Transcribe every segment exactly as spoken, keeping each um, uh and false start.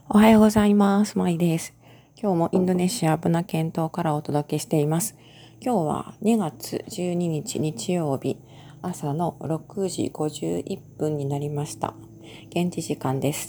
おはようございます。まいです。今日もインドネシアブナケン島からお届けしています。今日はにがつじゅうににち日曜日、朝のろくじごじゅういっぷんになりました。現地時間です。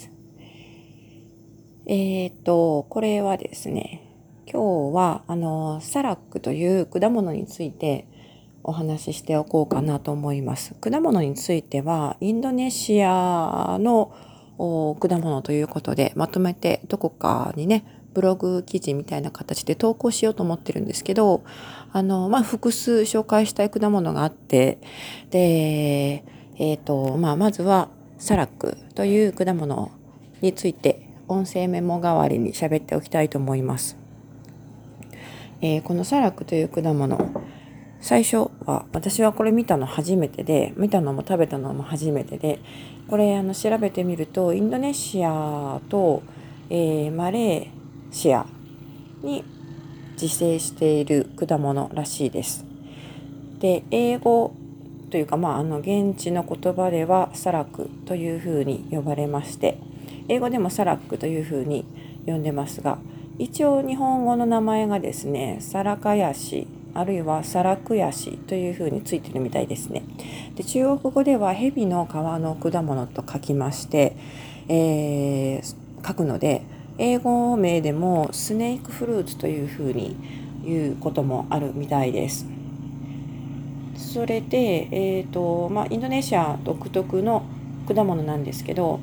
えーと、これはですね、今日はあのサラックという果物についてお話ししておこうかなと思います。果物についてはインドネシアの果物ということでまとめてどこかにねブログ記事みたいな形で投稿しようと思ってるんですけど、あの、まあ、複数紹介したい果物があって、で、えーと、まあ、まずはサラックという果物について音声メモ代わりに喋っておきたいと思います。えー、このサラックという果物、最初は私はこれ見たの初めてで、見たのも食べたのも初めてで、これあの調べてみるとインドネシアと、えー、マレーシアに自生している果物らしいです。で、英語というか、まあ、あの現地の言葉ではサラクというふうに呼ばれまして、英語でもサラックというふうに呼んでますが、一応日本語の名前がですね、サラカヤシあるいはサラクヤシというふうについてるみたいですね。で、中国語では蛇の皮の果物と書きまして、えー、書くので、英語名でもスネークフルーツというふうに言うこともあるみたいです。それで、えーとまあ、インドネシア独特の果物なんですけど、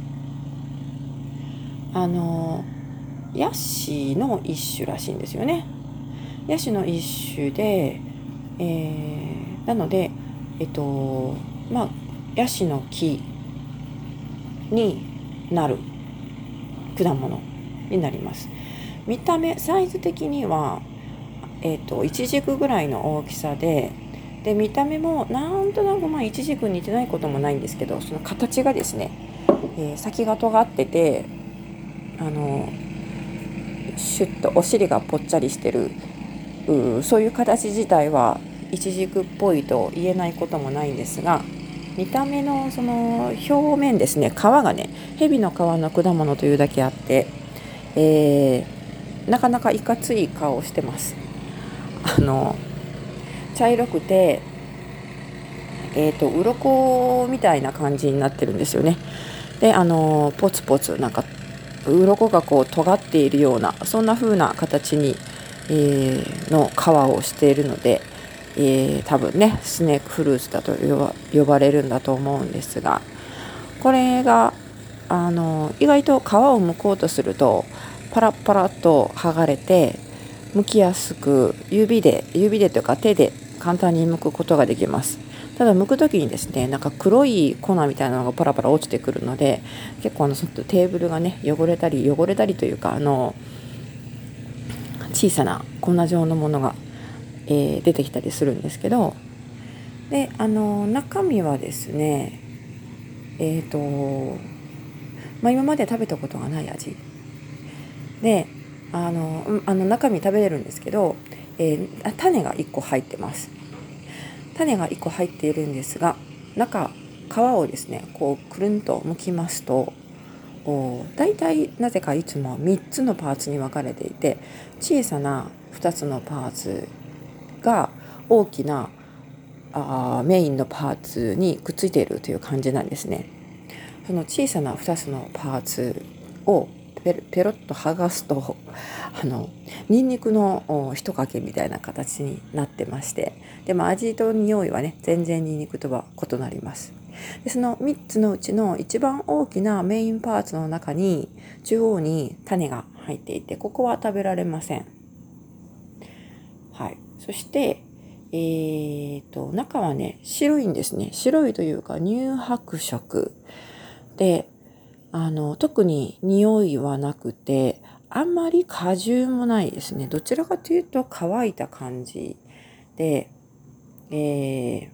あのヤシの一種らしいんですよね。ヤシの一種で、えー、なので、えっとまあ、ヤシの木になる果物になります。見た目サイズ的には、えっと、イチジクぐらいの大きさで、で見た目もなんとなくまあイチジクに似てないこともないんですけど、その形がですね、えー、先が尖ってて、あのシュッとお尻がぽっちゃりしてる、うそういう形自体はイチジクっぽいと言えないこともないんですが、見た目のその表面ですね、皮がね蛇の皮の果物というだけあって、えー、なかなかいかつい顔をしてます。あの茶色くて、えーと、鱗みたいな感じになってるんですよね。で、あのポツポツなんか鱗がこう尖っているような、そんな風な形に、えー、の皮をしているので、えー、多分ねスネークフルーツだと呼ば、呼ばれるんだと思うんですが、これがあの意外と皮を剥こうとするとパラッパラッと剥がれて、剥きやすく指で指でというか手で簡単に剥くことができます。ただ剥く時にですね、なんか黒い粉みたいなのがパラパラ落ちてくるので、結構あのテーブルがね汚れたり汚れたりというか、あの小さな粉状のものが、えー、出てきたりするんですけど、であの中身はですね、えーとまあ、今まで食べたことがない味で、あのあの中身食べれるんですけど、えー、種がいっこ入ってます。種がいっこ入っているんですが、中皮をですねこうくるんと剥きますと、だいたいなぜかいつもみっつのパーツに分かれていて、小さなふたつのパーツが大きなあメインのパーツにくっついているという感じなんですね。その小さなふたつのパーツをペロペロッと剥がすと、あのニンニクの一かけみたいな形になってまして、でも味と匂いはね全然ニンニクとは異なります。でそのみっつのうちの一番大きなメインパーツの中に中央に種が入っていて、ここは食べられません。はい、そしてえーと中はね白いんですね。白いというか乳白色で、あの特に匂いはなくて、あんまり果汁もないですね。どちらかというと乾いた感じで、えー、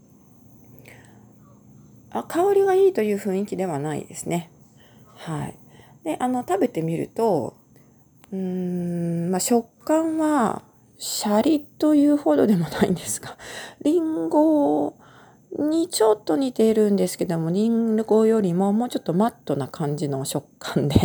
あ香りがいいという雰囲気ではないですね。はい。で、あの食べてみると、うーん、まあ、食感はシャリというほどでもないんですが、リンゴにちょっと似ているんですけども、リンゴよりももうちょっとマットな感じの食感で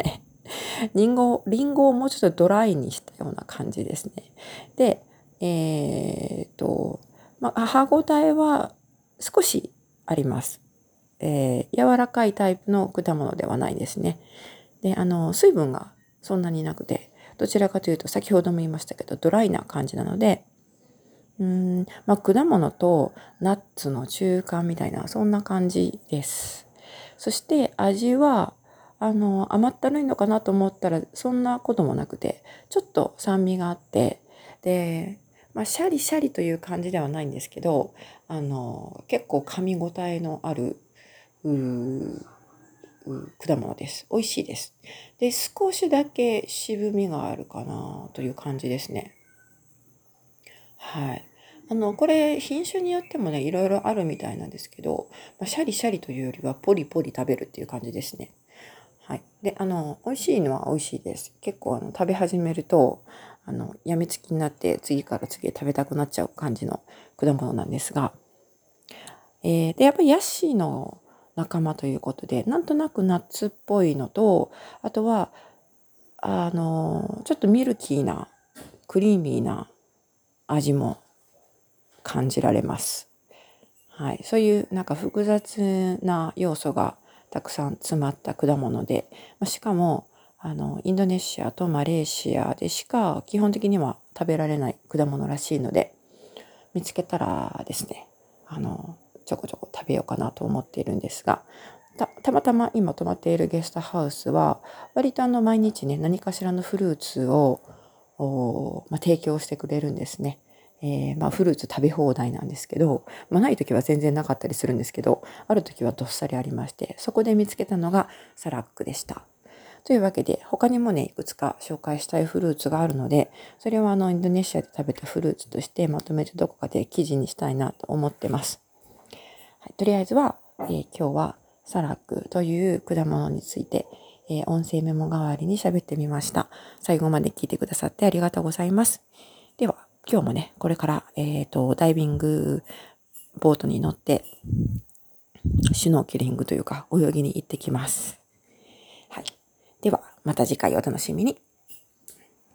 リンゴ、リンゴをもうちょっとドライにしたような感じですね。で、えっと、まあ、歯ごたえは少しあります。えー、柔らかいタイプの果物ではないですね。で、あの、水分がそんなになくて、どちらかというと、先ほども言いましたけど、ドライな感じなので、うーん、まあ、果物とナッツの中間みたいな、そんな感じです。そして味は、あの、甘ったるいのかなと思ったら、そんなこともなくて、ちょっと酸味があって、で、まあ、シャリシャリという感じではないんですけど、あの、結構噛み応えのある、うーう果物です。美味しいです。で、少しだけ渋みがあるかなという感じですね。はい。あの、これ品種によってもね、いろいろあるみたいなんですけど、まあ、シャリシャリというよりはポリポリ食べるっていう感じですね。はい。で、あの、美味しいのは美味しいです。結構あの食べ始めると、あの、やみつきになって次から次へ食べたくなっちゃう感じの果物なんですが、えーで、やっぱりヤシの仲間ということで、なんとなくナッツっぽいのと、あとは、あの、ちょっとミルキーな、クリーミーな味も感じられます。はい。そういうなんか複雑な要素がたくさん詰まった果物で、まあしかも、あの、インドネシアとマレーシアでしか基本的には食べられない果物らしいので、見つけたらですね、あの、ちょこちょこ食べようかなと思っているんですが、たたまたま今泊まっているゲストハウスは、割とあの毎日ね、何かしらのフルーツを、おまあ、提供してくれるんですね。えー、まあフルーツ食べ放題なんですけど、まあない時は全然なかったりするんですけど、ある時はどっさりありまして、そこで見つけたのがサラックでした。というわけで、他にもね、いくつか紹介したいフルーツがあるので、それはあの、インドネシアで食べたフルーツとしてまとめてどこかで記事にしたいなと思ってます。はい、とりあえずは、えー今日はサラックという果物について、えー音声メモ代わりに喋ってみました。最後まで聞いてくださってありがとうございます。では、今日もね、これから、えっと、ダイビングボートに乗って、シュノーケリングというか、泳ぎに行ってきます。はい。では、また次回お楽しみに。